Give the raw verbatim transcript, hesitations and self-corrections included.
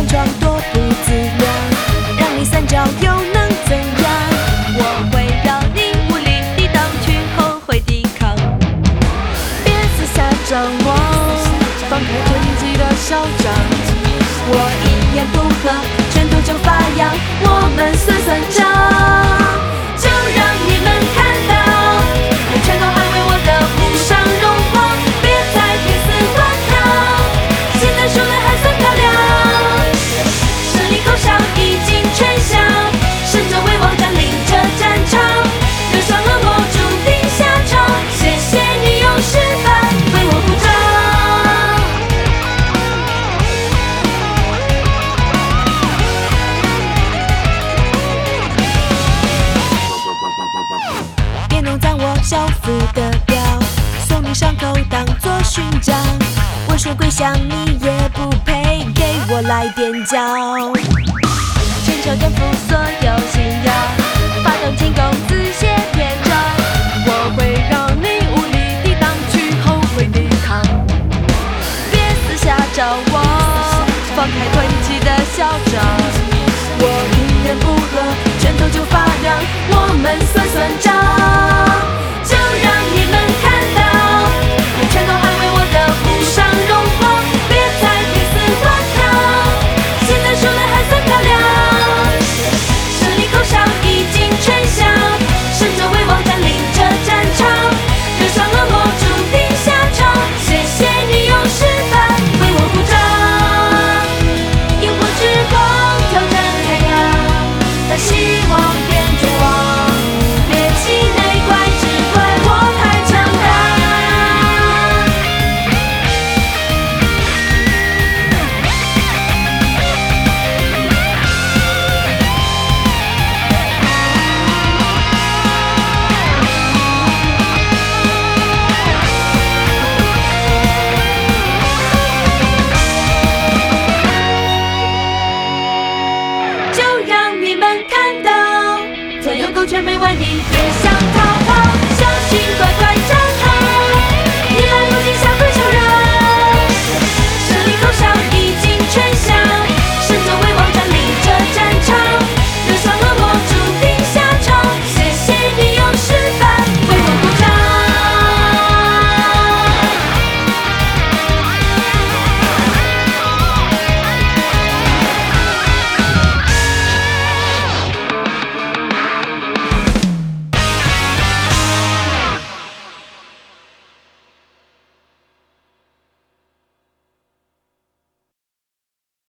闯多不自量，让你三脚又能怎样？我会让你无力抵挡，去后悔抵抗。别四下张望，放开囤积的嚣张。我一言不合，拳头就发痒，我们算算账，就让你们看到，用拳头捍卫我的无上荣光。别再拼死顽抗，现在输得还算漂亮，胜利口哨已经吹响，胜者为王占领这战场，惹上了我注定下场。谢谢你用示范为我鼓掌。别弄脏我校服的表，送你伤口当作勋章。我说跪下你也不配给我来点脚，全球颠覆所有信仰，发动进攻自写篇章。我会让你无力抵挡，去后悔抵抗。别四下张望，放开囤积的嚣张。我一言不合，拳头就发凉，我们算算账，就让你们看到，用拳头捍卫我的无上荣光。别再拼死顽抗，现在输得还算漂亮，胜利口哨已经吹响，胜者为王占领这战场，惹上了我注定下场。谢谢你用示范为我鼓掌，萤火之光挑战太阳，把希望变绝望。别气馁，怪只怪我太强大。就让你们看到，左右勾拳没完，你别想